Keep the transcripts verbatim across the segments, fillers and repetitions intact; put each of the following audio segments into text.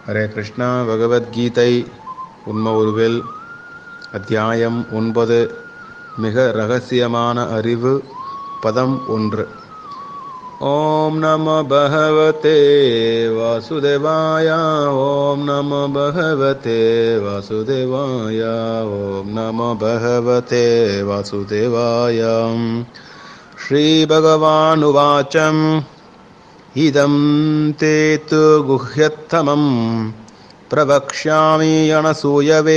ஹரே கிருஷ்ணா. பகவத்கீதை உண்ம உருவில் அத்தியாயம் ஒன்பது. மிக ரகசியமான அறிவு. பதம் ஒன்று. ஓம் நமோ பகவதே வாசுதேவாய. ஓம் நமோ பகவதே வாசுதேவாய. ஓம் நமோ பகவதே வாசுதேவாய. ஸ்ரீ பகவான் உவாச்சம். இதம் தே து குஹ்யத்தமம் பிரவக்ஷ்யாமி அனசூயவே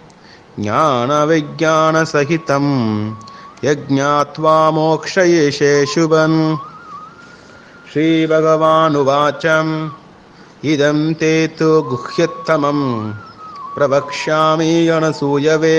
ஞானவிஞ்ஞானசகிதம் யஜ்ஞாத்வா மோக்ஷயிஷே சுபன். ஸ்ரீ பகவான் உவாச்சம். இதம் தே து குஹ்யத்தமம் பிரவக்ஷ்யாமி அனசூயவே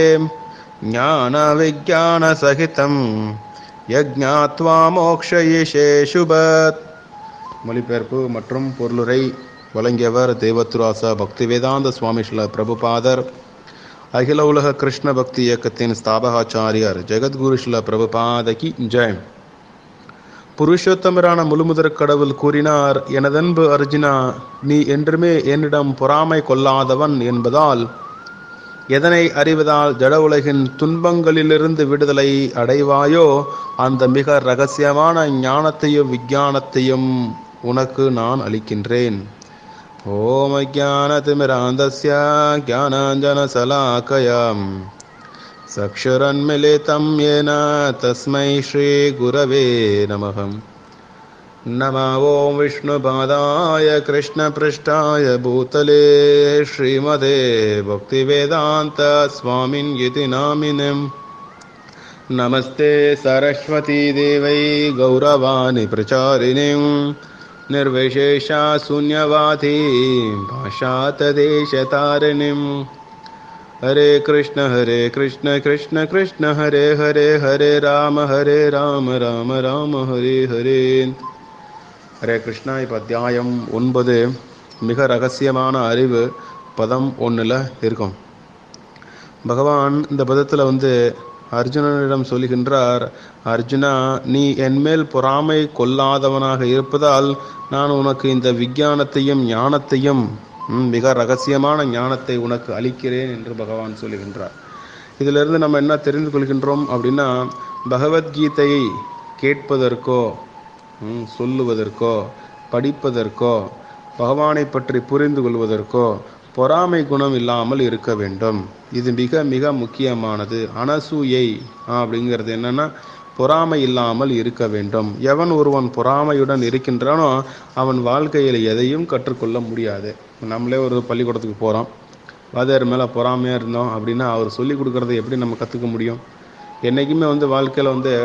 ஞானவிஞ்ஞானசகிதம் யஜ்ஞாத்வா மோக்ஷயிஷே சுபத். மொழிபெயர்ப்பு மற்றும் பொருளுரை வழங்கியவர் தேவத்துராசா பக்திவேதாந்த சுவாமி ஸ்ரீல பிரபுபாதர். அகில உலக கிருஷ்ண பக்தி இயக்கத்தின் ஸ்தாபகாச்சாரியர் ஜெகத்குரு ஸ்ரீல பிரபுபாதகி ஜெய். புருஷோத்தமரான முழுமுதற் கடவுள் கூறினார், எனதன்பு அர்ஜுனா, நீ என்றுமே என்னிடம் பொறாமை கொள்ளாதவன் என்பதால் எதனை அறிவதால் ஜட உலகின் துன்பங்களிலிருந்து விடுதலை அடைவாயோ அந்த மிக ரகசியமான ஞானத்தையும் விஞ்ஞானத்தையும் உனக்கு நான் அளிக்கின்றேன். ஓம் அஜ்ஞானதிமிராந்தஸ்ய ஞானாஞ்சனசலாக்கயம் சக்ஷுரன்மிலிதம் யேன தஸ்மை ஸ்ரீ குரவே நமः. நமோ ஓம் விஷ்ணுபாதாய கிருஷ்ணபிருஷ்டாய பூதலே ஸ்ரீமதே பக்திவேதாந்த ஸ்வாமின் யதி நாமினம். நமஸ்தே சரஸ்வதி தேவை கௌரவாணி பிரச்சாரிணிம் நிர்விசேஷா சூன்யவாதி பாஷாததேசதாரிணிம். ஹரே கிருஷ்ண ஹரே கிருஷ்ண கிருஷ்ண கிருஷ்ண ஹரே ஹரே ஹரே ராம ஹரே ராம ராம ராம ஹரே ஹரே. ஹரே கிருஷ்ணா. இப்போ அத்தியாயம் ஒன்பது. மிக ரகசியமான அறிவு. பதம் ஒன்றில் இருக்கும். பகவான் இந்த பதத்தில் வந்து அர்ஜுனனிடம் சொல்லுகின்றார், அர்ஜுனா, நீ என்மேல் பொறாமை கொள்ளாதவனாக இருப்பதால் நான் உனக்கு இந்த விஞ்ஞானத்தையும் ஞானத்தையும் மிக ரகசியமான ஞானத்தை உனக்கு அளிக்கிறேன் என்று பகவான் சொல்லுகின்றார். இதிலிருந்து நம்ம என்ன தெரிந்து கொள்கின்றோம் அப்படின்னா, பகவத்கீதையை கேட்பதற்கோ சொல்லுவதற்கோ படிப்பதற்கோ பகவானை பற்றி புரிந்து கொள்வதற்கோ பொறாமை குணம் இல்லாமல் இருக்க வேண்டும். இது மிக மிக முக்கியமானது. அனசூயை அப்படிங்கிறது என்னன்னா, பொறாமை இல்லாமல் இருக்க வேண்டும். எவன் ஒருவன் பொறாமையுடன் இருக்கின்றானோ அவன் வாழ்க்கையில் எதையும் கற்றுக்கொள்ள முடியாது. நம்மளே ஒரு பள்ளிக்கூடத்துக்கு போகிறோம், வாத்தியார் மேலே பொறாமையாக இருந்தோம் அப்படின்னா அவர் சொல்லி கொடுக்குறத எப்படி நம்ம கற்றுக்க முடியும்? என்றைக்குமே வந்து வாழ்க்கையில் வந்து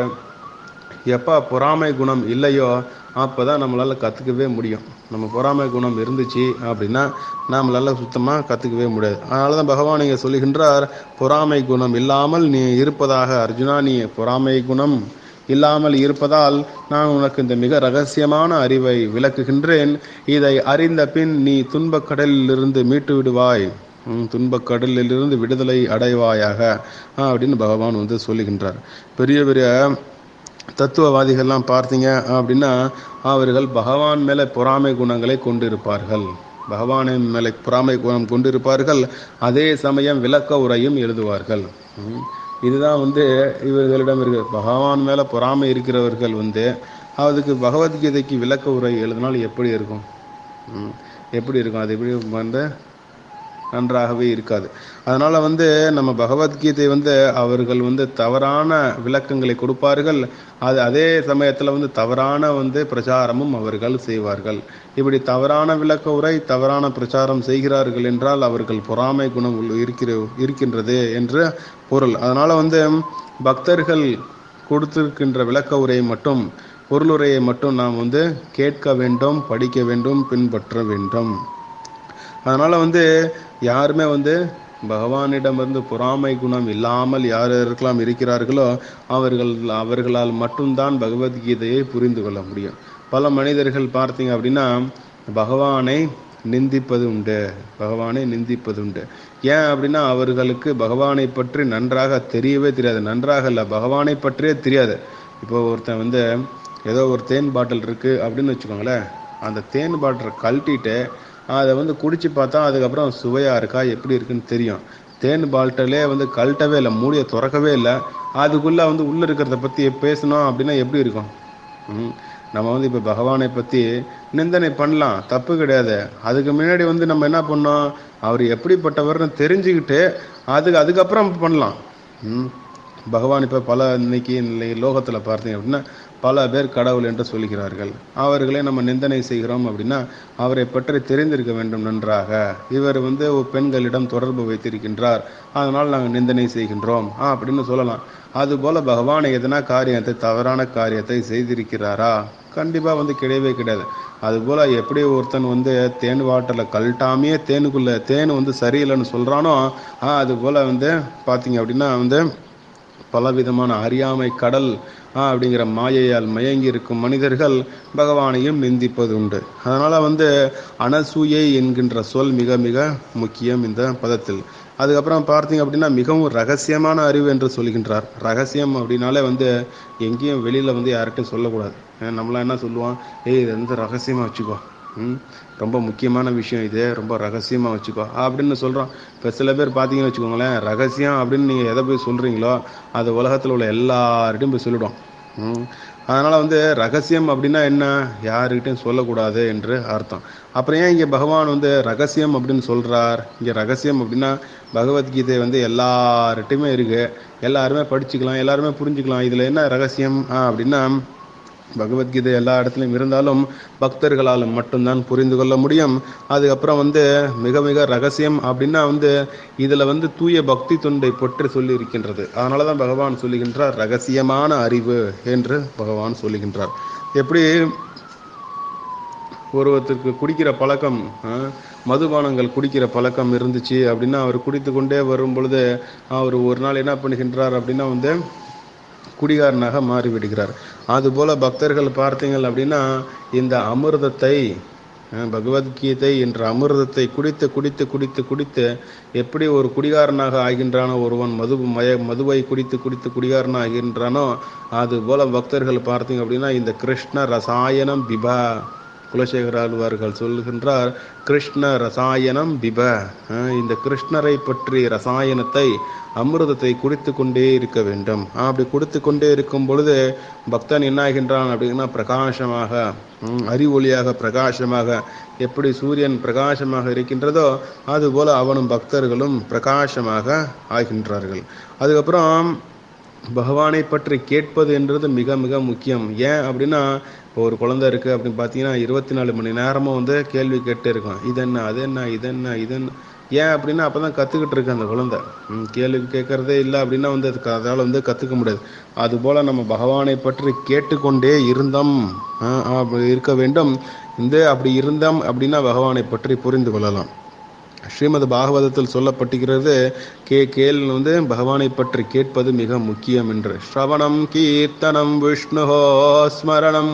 எப்போ பொறாமை குணம் இல்லையோ அப்போ தான் நம்மளால் கற்றுக்கவே முடியும். நம்ம பொறாமை குணம் இருந்துச்சு அப்படின்னா நம்மளால் சுத்தமாக கற்றுக்கவே முடியாது. அதனால தான் பகவான் இங்கே சொல்லுகின்றார், பொறாமை குணம் இல்லாமல் நீ இருப்பதாக அர்ஜுனா, நீ பொறாமை குணம் இல்லாமல் இருப்பதால் நான் உனக்கு இந்த மிக ரகசியமான அறிவை விளக்குகின்றேன். இதை அறிந்த பின் நீ துன்பக் கடலிலிருந்து மீட்டு விடுவாய், துன்பக் கடலிலிருந்து விடுதலை அடைவாயாக அப்படின்னு பகவான் வந்து சொல்லுகின்றார். பெரிய பெரிய தத்துவவாதிகள்லாம் பார்த்தீங்க அப்படின்னா அவர்கள் பகவான் மேலே பொறாமை குணங்களை கொண்டிருப்பார்கள். பகவானை மேலே பொறாமை குணம் கொண்டிருப்பார்கள். அதே சமயம் விளக்க உரையும் எழுதுவார்கள். இதுதான் வந்து இவர்களிடம் இருக்கு. பகவான் மேலே பொறாமை இருக்கிறவர்கள் வந்து அதுக்கு பகவத்கீதைக்கு விளக்க உரை எழுதினால் எப்படி இருக்கும்? எப்படி இருக்கும்? அது எப்படி வந்து நன்றாகவே இருக்காது. அதனால் வந்து நம்ம பகவத்கீதை வந்து அவர்கள் வந்து தவறான விளக்கங்களை கொடுப்பார்கள். அது அதே சமயத்தில் வந்து தவறான வந்து பிரச்சாரமும் அவர்கள் செய்வார்கள். இப்படி தவறான விளக்க உரை தவறான பிரச்சாரம் செய்கிறார்கள் என்றால் அவர்கள் பொறாமை குணம் இருக்கிற இருக்கின்றது என்று பொருள். அதனால் வந்து பக்தர்கள் கொடுத்திருக்கின்ற விளக்க உரையை மட்டும் பொருளுரையை மட்டும் நாம் வந்து கேட்க வேண்டும், படிக்க வேண்டும், பின்பற்ற வேண்டும். அதனால் வந்து யாருமே வந்து பகவானிடமிருந்து பொறாமை குணம் இல்லாமல் யார் யாருக்கெல்லாம் இருக்கிறார்களோ அவர்கள் அவர்களால் மட்டும்தான் பகவத்கீதையை புரிந்து கொள்ள முடியும். பல மனிதர்கள் பார்த்தீங்க அப்படின்னா பகவானை நிந்திப்பது உண்டு, பகவானை நிந்திப்பது உண்டு. ஏன் அப்படின்னா அவர்களுக்கு பகவானை பற்றி நன்றாக தெரியவே தெரியாது. நன்றாக இல்லை, பகவானை பற்றியே தெரியாது. இப்போ ஒருத்தன் வந்து ஏதோ ஒரு தேன் பாட்டில் இருக்குது அப்படின்னு வச்சுக்கோங்களேன், அந்த தேன் பாட்டிலை கழட்டிட்டு அதை வந்து குடிச்சு பார்த்தா அதுக்கப்புறம் சுவையாக இருக்கா எப்படி இருக்குன்னு தெரியும். தேன் பால்ட்டிலே வந்து கழட்டவே இல்லை, மூடியை திறக்கவே இல்லை, அதுக்குள்ளே வந்து உள்ளே இருக்கிறத பற்றி பேசணும் அப்படின்னா எப்படி இருக்கும்? ம் நம்ம வந்து இப்போ பகவானை பற்றி நிந்தனை பண்ணலாம், தப்பு கிடையாது. அதுக்கு முன்னாடி வந்து நம்ம என்ன பண்ணோம், அவர் எப்படிப்பட்டவர்னு தெரிஞ்சுக்கிட்டு அதுக்கு அதுக்கப்புறம் பண்ணலாம். ம் பகவான் இப்போ பல இன்னைக்கு லோகத்தில் பார்த்தீங்க அப்படின்னா பல பேர் கடவுள் என்று சொல்கிறார்கள். அவர்களை நம்ம நிந்தனை செய்கிறோம் அப்படின்னா அவரை பற்றி தெரிந்திருக்க வேண்டும் நன்றாக. இவர் வந்து பெண்களிடம் தொடர்பு வைத்திருக்கின்றார், அதனால் நாங்கள் நிந்தனை செய்கின்றோம் அப்படின்னு சொல்லலாம். அதுபோல் பகவான் எதனா காரியத்தை, தவறான காரியத்தை செய்திருக்கிறாரா? கண்டிப்பாக வந்து கிடையவே கிடையாது. அதுபோல் எப்படி ஒருத்தன் வந்து தேன் வாட்டரில் கழட்டாமையே தேனுக்குள்ளே தேன் வந்து சரியில்லைன்னு சொல்கிறானோ, அதுபோல் வந்து பார்த்தீங்க அப்படின்னா வந்து பலவிதமான அறியாமை கடல் அப்படிங்கிற மாயையால் மயங்கி இருக்கும் மனிதர்கள் பகவானையும் நிந்திப்பது உண்டு. அதனால வந்து அனசூயை என்கின்ற சொல் மிக மிக முக்கியம் இந்த பதத்தில். அதுக்கப்புறம் பார்த்தீங்க அப்படின்னா மிகவும் ரகசியமான அறிவு என்று சொல்கின்றார். ரகசியம் அப்படின்னாலே வந்து எங்கேயும் வெளியில் வந்து யார்கிட்டையும் சொல்லக்கூடாது. நம்மளாம் என்ன சொல்லுவோம், ஏய் இது வந்து ரகசியமாக வச்சுக்கோ, ம் ரொம்ப முக்கியமான விஷயம், இது ரொம்ப ரகசியமாக வச்சுக்கோ அப்படின்னு சொல்கிறோம். இப்போ சில பேர் பார்த்தீங்கன்னு வச்சுக்கோங்களேன், ரகசியம் அப்படின்னு நீங்கள் எதை போய் சொல்கிறீங்களோ அது உலகத்தில் உள்ள எல்லார்கிட்டையும் போய் சொல்லிவிடும். ம் அதனால் வந்து ரகசியம் அப்படின்னா என்ன, யாருக்கிட்டையும் சொல்லக்கூடாது என்று அர்த்தம். அப்புறம் ஏன் இங்கே பகவான் வந்து ரகசியம் அப்படின்னு சொல்கிறார்? இங்கே ரகசியம் அப்படின்னா பகவத்கீதை வந்து எல்லார்கிட்டையுமே இருக்குது, எல்லாருமே படிச்சுக்கலாம், எல்லாருமே புரிஞ்சுக்கலாம். இதில் என்ன ரகசியம் அப்படின்னா, பகவத்கீதை எல்லா இடத்துலையும் இருந்தாலும் பக்தர்களால் மட்டும்தான் புரிந்து கொள்ள முடியும். அதுக்கப்புறம் வந்து மிக மிக ரகசியம் அப்படின்னா வந்து இதில் வந்து தூய பக்தி தொண்டை பற்றி சொல்லி இருக்கின்றது. அதனால தான் பகவான் சொல்லுகின்றார் ரகசியமான அறிவு என்று பகவான் சொல்லுகின்றார். எப்படி ஒருவருக்கு குடிக்கிற பழக்கம், மதுபானங்கள் குடிக்கிற பழக்கம் இருந்துச்சு அப்படின்னா அவர் குடித்து கொண்டே வரும் பொழுது அவர் ஒரு நாள் என்ன பண்ணுகின்றார் அப்படின்னா வந்து குடிகாரனாக மாறிவிடுகிறார். அதுபோல பக்தர்கள் பார்த்தீங்கள் அப்படின்னா இந்த அமிர்தத்தை, பகவத்கீதை என்ற அமிர்தத்தை குடித்து குடித்து குடித்து குடித்து எப்படி ஒரு குடிகாரனாக ஆகின்றானோ, ஒருவன் மது மய மதுவை குடித்து குடித்து குடிகாரனாக ஆகின்றானோ, அதுபோல பக்தர்கள் பார்த்தீங்க அப்படின்னா இந்த கிருஷ்ண ரசாயனம் பிபா, குலசேகராழ்வார்கள் சொல்லுகின்றார் கிருஷ்ண ரசாயனம் பிப, இந்த கிருஷ்ணரை பற்றி ரசாயனத்தை அமிர்தத்தை குடித்து கொண்டே இருக்க வேண்டும். அப்படி குடித்து கொண்டே இருக்கும் பொழுது பக்தன் என்ன ஆகின்றான் அப்படின்னா பிரகாசமாக, அறிவொளியாக பிரகாசமாக, எப்படி சூரியன் பிரகாசமாக இருக்கின்றதோ அதுபோல அவனும் பக்தர்களும் பிரகாசமாக ஆகின்றார்கள். அதுக்கப்புறம் பகவானை பற்றி கேட்பது என்றது மிக மிக முக்கியம். ஏன் அப்படின்னா இப்போ ஒரு குழந்தை இருக்குது அப்படின்னு பார்த்தீங்கன்னா இருபத்தி நாலு மணி நேரமும் வந்து கேள்வி கேட்டு இருக்கும், இது என்ன அது என்ன இது என்ன இது என்ன. ஏன் அப்படின்னா அப்போ தான் கற்றுக்கிட்டு இருக்கு அந்த குழந்தை. கேள்வி கேட்கறதே இல்லை அப்படின்னா வந்து அதுக்கு அதால் வந்து கற்றுக்க முடியாது. அதுபோல் நம்ம பகவானை பற்றி கேட்டுக்கொண்டே இருந்தோம் இருக்க வேண்டும். இந்த அப்படி இருந்தோம் அப்படின்னா பகவானை பற்றி புரிந்து கொள்ளலாம். ஸ்ரீமத் பாகவதத்தில் சொல்லப்பட்டிருக்கிறது, கே கேள் வந்து பகவானை பற்றி கேட்பது மிக முக்கியம் என்று. ஸ்ரவணம் கீர்த்தனம் விஷ்ணுஹோ ஸ்மரணம்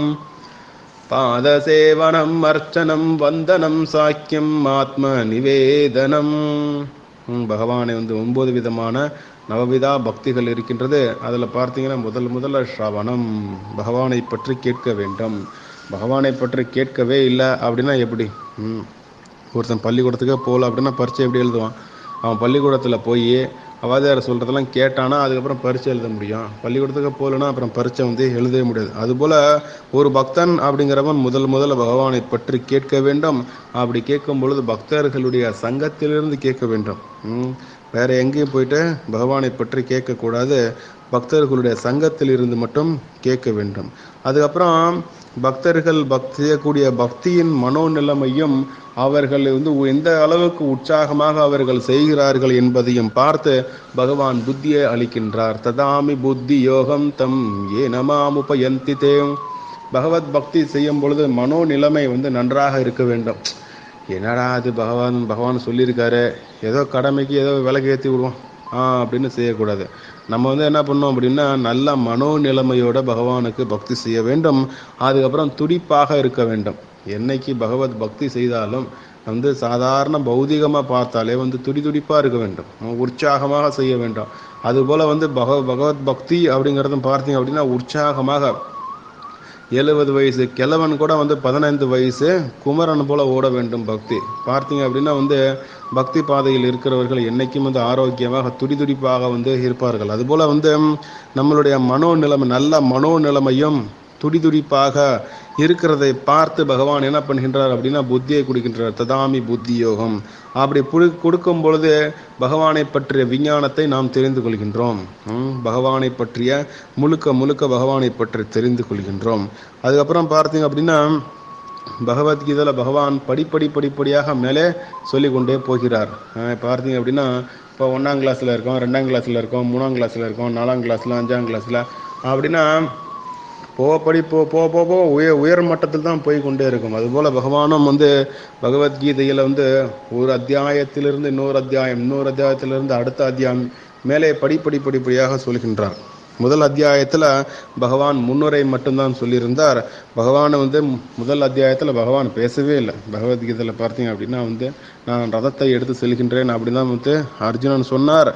பாதசேவனம் அர்ச்சனம் வந்தனம் சாக்கியம் ஆத்ம நிவேதனம். பகவானை வந்து ஒன்பது விதமான நவவிதா பக்திகள் இருக்கின்றது. அதில் பார்த்தீங்கன்னா முதல் முதல்ல ஸ்ரவணம், பகவானை பற்றி கேட்க வேண்டும். பகவானை பற்றி கேட்கவே இல்லை அப்படின்னா எப்படி? ம் ஒருத்தன் பள்ளிக்கூடத்துக்கே போகல அப்படின்னா பரீட்சை எப்படி எழுதுவான்? அவன் பள்ளிக்கூடத்தில் போய் வாத்தியார் சொல்கிறதெல்லாம் கேட்டானா அதுக்கப்புறம் பரீட்சை எழுத முடியும். பள்ளிக்கூடத்துக்கு போகலன்னா அப்புறம் பரீட்சை வந்து எழுதவே முடியாது. அதுபோல் ஒரு பக்தன் அப்படிங்கிறவன் முதல் முதல்ல பகவானை பற்றி கேட்க வேண்டும். அப்படி கேட்கும் பொழுது பக்தர்களுடைய சங்கத்திலிருந்து கேட்க வேண்டும். வேற எங்கேயும் போயிட்டு பகவானை பற்றி கேட்கக்கூடாது, பக்தர்களுடைய சங்கத்தில் இருந்து மட்டும் கேட்க வேண்டும். அதுக்கப்புறம் பக்தர்கள் பக்தி செய்யக்கூடிய பக்தியின் மனோநிலைமையும் அவர்கள் வந்து எந்த அளவுக்கு உற்சாகமாக அவர்கள் செய்கிறார்கள் என்பதையும் பார்த்து பகவான் புத்தியை அளிக்கின்றார். ததாமி புத்தி யோகம் தம் ஏ நமாமுபயந்தி தேவ். பகவத் பக்தி செய்யும் பொழுது மனோநிலைமை வந்து நன்றாக இருக்க வேண்டும். என்னடா அது பகவான் பகவான் சொல்லியிருக்காரு, ஏதோ கடமைக்கு ஏதோ விலக்கு ஏற்றி விடுவோம் ஆ அப்படின்னு செய்யக்கூடாது. நம்ம வந்து என்ன பண்ணோம் அப்படின்னா நல்ல மனோநிலைமையோட பகவானுக்கு பக்தி செய்ய வேண்டும். அதுக்கப்புறம் துடிப்பாக இருக்க வேண்டும். என்னைக்கு பகவத் பக்தி செய்தாலும் வந்து சாதாரண பௌதிகமாக பார்த்தாலே வந்து துடி துடிப்பாக இருக்க வேண்டும், உற்சாகமாக செய்ய வேண்டும். அதுபோல் வந்து பக பகவத் பக்தி அப்படிங்கிறதும் பார்த்தீங்க அப்படின்னா உற்சாகமாக எழுபது வயசு கிழவன் கூட வந்து பதினைந்து வயசு குமரன் போல ஓட வேண்டும் பக்தி. பார்த்தீங்க அப்படின்னா வந்து பக்தி பாதையில் இருக்கிறவர்கள் என்னைக்கும் வந்து ஆரோக்கியமாக துடிதுடிப்பாக வந்து இருப்பார்கள். அதுபோல வந்து நம்மளுடைய மனோ நிலைமை நல்ல மனோ நிலைமையும் துடிதுடிப்பாக இருக்கிறதை பார்த்து பகவான் என்ன பண்ணுகின்றார் அப்படின்னா புத்தியை கொடுக்கின்றார். ததாமி புத்தி யோகம். அப்படி புடு கொடுக்கும் பொழுது பகவானை பற்றிய விஞ்ஞானத்தை நாம் தெரிந்து கொள்கின்றோம். பகவானை பற்றிய முழுக்க முழுக்க பகவானை பற்றி தெரிந்து கொள்கின்றோம். அதுக்கப்புறம் பார்த்தீங்க அப்படின்னா பகவத்கீதையில் பகவான் படிப்படி படிப்படியாக மேலே சொல்லி கொண்டே போகிறார். பார்த்தீங்க அப்படின்னா இப்போ ஒன்றாம் கிளாஸில் இருக்கோம், ரெண்டாம் கிளாஸில் இருக்கோம், மூணாம் கிளாஸில் இருக்கோம், நாலாம் கிளாஸில், அஞ்சாம் கிளாஸில் அப்படின்னா போ படி போ போ போ போ உயர் உயர் மட்டத்தில் தான் போய் கொண்டே இருக்கும். அதுபோல் பகவானும் வந்து பகவத்கீதையில் வந்து ஒரு அத்தியாயத்திலிருந்து இன்னொரு அத்தியாயம், இன்னொரு அத்தியாயத்திலிருந்து அடுத்த அத்தியாயம் மேலே படிப்படி படிப்படியாக சொல்கின்றார். முதல் அத்தியாயத்தில் பகவான் முன்னுரை மட்டும்தான் சொல்லியிருந்தார். பகவான் வந்து முதல் அத்தியாயத்தில் பகவான் பேசவே இல்லை. பகவத்கீதையில் பார்த்தீங்க அப்படின்னா வந்து நான் ரதத்தை எடுத்து செல்கின்றேன் அப்படின்னு தான் வந்து அர்ஜுனன் சொன்னார்.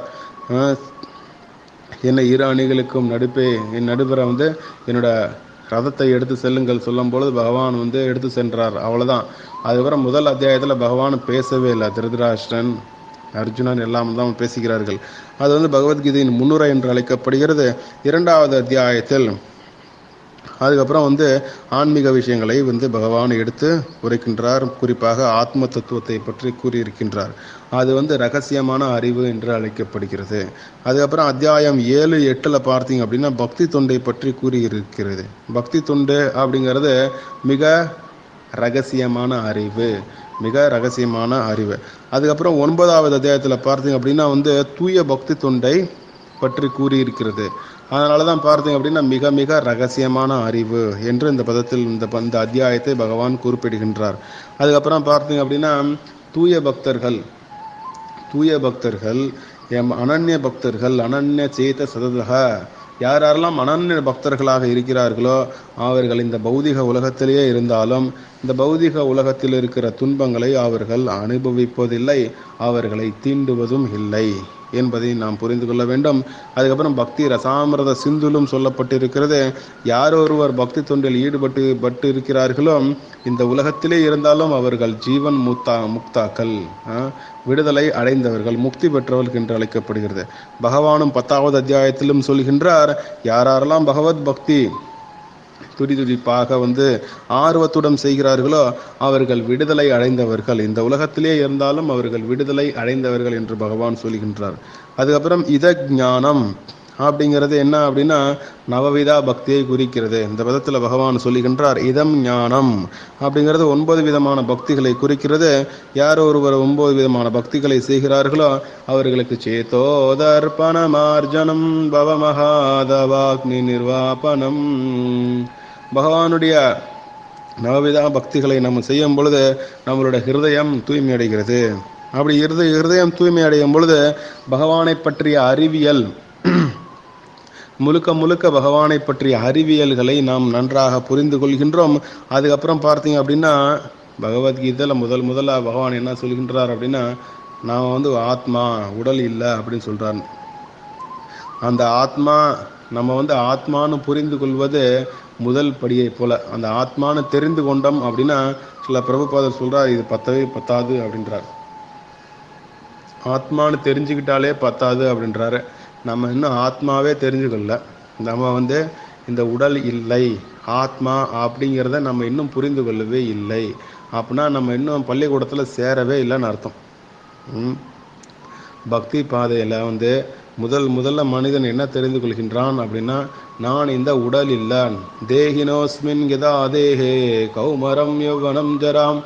என்னை இரு அணிகளுக்கும் நடுப்பே என் நடுப்புற வந்து என்னோட ரதத்தை எடுத்து செல்லுங்கள் சொல்லும் பொழுது பகவான் வந்து எடுத்து சென்றார். அவ்வளோதான். அதுக்கப்புறம் முதல் அத்தியாயத்தில் பகவான் பேசவே இல்லை. திருதராஷ்டிரன், அர்ஜுனன் எல்லாம் தான் பேசுகிறார்கள். அது வந்து பகவத்கீதையின் முன்னுரை என்று அழைக்கப்படுகிறது. இரண்டாவது அத்தியாயத்தில் அதுக்கப்புறம் வந்து ஆன்மீக விஷயங்களை வந்து பகவான் எடுத்து உரைக்கின்றார். குறிப்பாக ஆத்ம தத்துவத்தை பற்றி கூறியிருக்கின்றார். அது வந்து ரகசியமான அறிவு என்று அழைக்கப்படுகிறது. அதுக்கப்புறம் அத்தியாயம் ஏழு எட்டில் பார்த்தீங்க அப்படின்னா பக்தி தொண்டை பற்றி கூறியிருக்கிறது. பக்தி தொண்டு அப்படிங்கிறது மிக ரகசியமான அறிவு, மிக ரகசியமான அறிவு. அதுக்கப்புறம் ஒன்பதாவது அத்தியாயத்தில் பார்த்தீங்க அப்படின்னா வந்து தூய பக்தி தொண்டை பற்றி கூறியிருக்கிறது. அதனால தான் பார்த்தீங்க அப்படின்னா மிக மிக ரகசியமான அறிவு என்று இந்த பதத்தில் இந்த இந்த அத்தியாயத்தை பகவான் குறிப்பிடுகின்றார். அதுக்கப்புறம் பார்த்தீங்க அப்படின்னா தூய பக்தர்கள் தூய பக்தர்கள் எம் அனன்ய பக்தர்கள் அனன்ய சேத சததக யார் யாரெல்லாம் அனன்ய பக்தர்களாக இருக்கிறார்களோ அவர்கள் இந்த பௌதிக உலகத்திலேயே இருந்தாலும் இந்த பௌதிக உலகத்தில் இருக்கிற துன்பங்களை அவர்கள் அனுபவிப்பதில்லை, அவர்களை தீண்டுவதும் இல்லை என்பதை நாம் புரிந்து கொள்ள வேண்டும். அதுக்கப்புறம் பக்தி ரசாமிரத சிந்துலும் சொல்லப்பட்டிருக்கிறது. யார் ஒருவர் பக்தி தொண்டில் ஈடுபட்டு பட்டு இருக்கிறார்களோ இந்த உலகத்திலே இருந்தாலும் அவர்கள் ஜீவன் முக்தா முக்தாக்கள் விடுதலை அடைந்தவர்கள், முக்தி பெற்றவர்கள் என்று அழைக்கப்படுகிறது. பகவானும் பத்தாவது அத்தியாயத்திலும் சொல்கின்றார், யாரெல்லாம் பகவத் பக்தி துடி துடிப்பாக வந்து ஆர்வத்துடன் செய்கிறார்களோ அவர்கள் விடுதலை அடைந்தவர்கள், இந்த உலகத்திலே இருந்தாலும் அவர்கள் விடுதலை அடைந்தவர்கள் என்று பகவான் சொல்கின்றார். அதுக்கப்புறம் இத ஞானம் அப்படிங்கிறது என்ன அப்படின்னா நவவிதா பக்தியை குறிக்கிறது. இந்த பதத்தில் பகவான் சொல்லுகின்றார் இதம் ஞானம் அப்படிங்கிறது ஒன்பது விதமான பக்திகளை குறிக்கிறது. யார் ஒருவர் ஒன்பது விதமான பக்திகளை செய்கிறார்களோ அவர்களுக்கு சேதோ தர்ப்பணமார்ஜனம் பவமகாதவாக்னி நிர்வாபனம். பகவானுடைய நவவிதா பக்திகளை நம்ம செய்யும் பொழுது நம்மளுடைய ஹிருதயம் தூய்மை அடைகிறது. அப்படி இருதய ஹிருதயம் தூய்மை அடையும் பொழுது பகவானை பற்றிய அறிவியல் முழுக்க முழுக்க பகவானை பற்றிய அறிவியல்களை நாம் நன்றாக புரிந்து கொள்கின்றோம். அதுக்கப்புறம் பார்த்தீங்க அப்படின்னா பகவத்கீதையில் முதல் முதல்ல பகவான் என்ன சொல்கின்றார் அப்படின்னா நாம் வந்து ஆத்மா உடல் இல்லை அப்படின்னு சொல்கிறார். அந்த ஆத்மா நம்ம வந்து ஆத்மானு புரிந்து கொள்வது முதல் படியை போல. அந்த ஆத்மானு தெரிந்து கொண்டோம் அப்படின்னா சில பிரபுபாதர் சொல்கிறார் இது பத்தவே பத்தாது அப்படின்றார். ஆத்மானு தெரிஞ்சுக்கிட்டாலே பத்தாது அப்படின்றாரு. நம்ம இன்னும் ஆத்மாவே தெரிஞ்சுக்கல. நம்ம வந்து இந்த உடல் இல்லை, ஆத்மா அப்படிங்கிறத நம்ம இன்னும் புரிந்து கொள்ளவே இல்லை. அப்படின்னா நம்ம இன்னும் பள்ளிக்கூடத்தில் சேரவே இல்லைன்னு அர்த்தம். பக்தி பாதையில் வந்து முதல் முதல்ல மனிதன் என்ன தெரிந்து கொள்கின்றான் அப்படின்னா நான் இந்த உடல் இல்லை. தேகினோஸ்மின் கதா தேஹே கௌமரம் யௌவனம் ஜராம்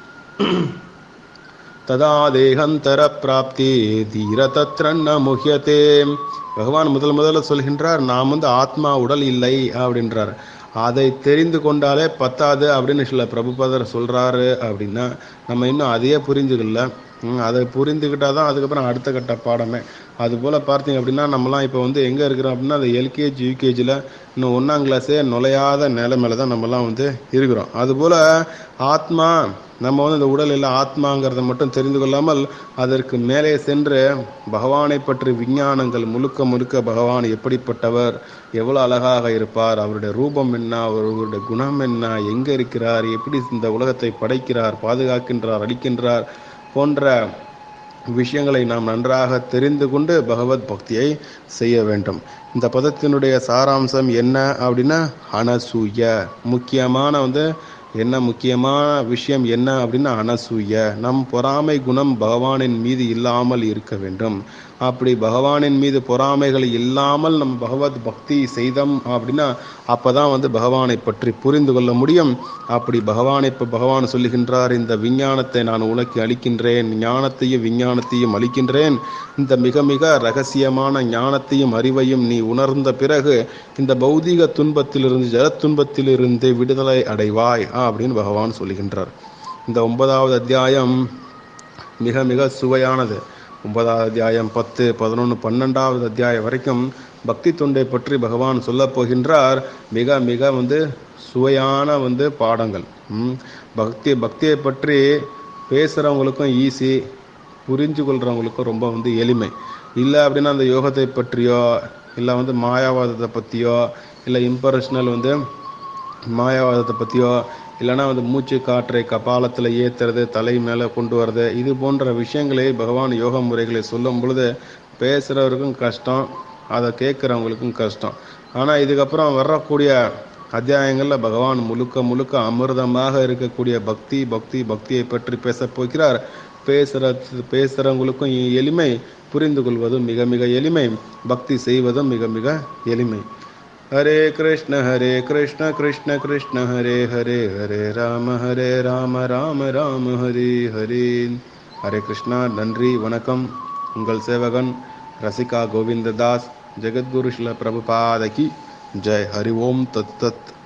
ததா தேகந்தர பிராப்தி தீர தத்ரன்ன முஹ்யதே. பகவான் முதல் முதல்ல சொல்கின்றார் நாம் வந்து ஆத்மா உடல் இல்லை அப்படின்றார். அதை தெரிந்து கொண்டாலே பத்தாது அப்படின்னு சில பிரபுபாதர் சொல்கிறாரு. அப்படின்னா நம்ம இன்னும் அதையே புரிஞ்சுக்கல. அதை புரிந்துக்கிட்டால் தான் அதுக்கப்புறம் அடுத்த கட்ட பாடமே. அதுபோல் பார்த்தீங்க அப்படின்னா நம்மலாம் இப்போ வந்து எங்கே இருக்கிறோம் அப்படின்னா அந்த எல்கேஜி யூகேஜியில் இன்னும் ஒன்றாம் கிளாஸே நுழையாத நிலைமையில தான் நம்மலாம் வந்து இருக்கிறோம். அதுபோல் ஆத்மா நம்ம வந்து இந்த உடல் எல்லாம் ஆத்மாங்கிறத மட்டும் தெரிந்து கொள்ளாமல் அதற்கு மேலே சென்று பகவானை பற்றி விஞ்ஞானங்கள் முழுக்க முழுக்க பகவான் எப்படிப்பட்டவர், எவ்வளோ அழகாக இருப்பார், அவருடைய ரூபம் என்ன, அவருடைய குணம் என்ன, எங்கே இருக்கிறார், எப்படி இந்த உலகத்தை படைக்கிறார், பாதுகாக்கின்றார், அளிக்கின்றார் போன்ற விஷயங்களை நாம் நன்றாக தெரிந்து கொண்டு பகவத் பக்தியை செய்ய வேண்டும். இந்த பதத்தினுடைய சாராம்சம் என்ன அப்படின்னா அனசூய. முக்கியமான வந்து என்ன முக்கியமான விஷயம் என்ன அப்படின்னா அனசூய. நம் பொறாமை குணம் பகவானின் மீது இல்லாமல் இருக்க வேண்டும். அப்படி பகவானின் மீது பொறாமைகள் இல்லாமல் நம் பகவத் பக்தி செய்தோம் அப்படின்னா அப்பதான் வந்து பகவானை பற்றி புரிந்து கொள்ள முடியும். அப்படி பகவானை இப்போ பகவான் சொல்லுகின்றார், இந்த விஞ்ஞானத்தை நான் உனக்கு அளிக்கின்றேன், ஞானத்தையும் விஞ்ஞானத்தையும் அளிக்கின்றேன். இந்த மிக மிக ரகசியமான ஞானத்தையும் அறிவையும் நீ உணர்ந்த பிறகு இந்த பௌதிக துன்பத்திலிருந்து ஜட துன்பத்திலிருந்து விடுதலை அடைவாய் அப்படின்னு பகவான் சொல்லுகின்றார். இந்த ஒன்பதாவது அத்தியாயம் மிக மிக சுவையானது. ஒன்பதாவது அத்தியாயம் பத்து பதினொன்று பன்னெண்டாவது அத்தியாயம் வரைக்கும் பக்தி தொண்டை பற்றி பகவான் சொல்ல போகின்றார். மிக மிக வந்து சுவையான வந்து பாடங்கள். பக்தி பக்தியை பற்றி பேசுகிறவங்களுக்கும் ஈஸி, புரிஞ்சு கொள்கிறவங்களுக்கும் ரொம்ப வந்து எளிமை. இல்லை அப்படின்னா அந்த யோகத்தை பற்றியோ இல்லை வந்து மாயாவாதத்தை பற்றியோ இல்லை இம்பர்ஷனல் வந்து மாயாவாதத்தை பற்றியோ இல்லைனா வந்து மூச்சு காற்றை கபாலத்தில் ஏற்றுறது, தலை மேலே கொண்டு வர்றது, இது போன்ற விஷயங்களை பகவான் யோக முறைகளை சொல்லும் பொழுது பேசுகிறவருக்கும் கஷ்டம், அதை கேட்குறவங்களுக்கும் கஷ்டம். ஆனால் இதுக்கப்புறம் வரக்கூடிய அத்தியாயங்களில் பகவான் முழுக்க முழுக்க அமிர்தமாக இருக்கக்கூடிய பக்தி பக்தி பக்தியை பற்றி பேச போகிறார். பேசுகிற பேசுகிறவங்களுக்கும் எளிமை, புரிந்து கொள்வதும் மிக மிக எளிமை, பக்தி செய்வதும் மிக மிக எளிமை. ஹரே கிருஷ்ண ஹரே கிருஷ்ண கிருஷ்ண கிருஷ்ண ஹரே ஹரே ஹரே ராம ஹரே ராம ராம ராம ஹரே ஹரே. ஹரே கிருஷ்ணா. நன்றி, வணக்கம். உங்கள் சேவகன் ரசிகா கோவிந்ததாஸ். ஜெகத்குரு ஸ்ரீல பிரபுபாத கி ஜெய். ஹரி ஓம் தத் தத்.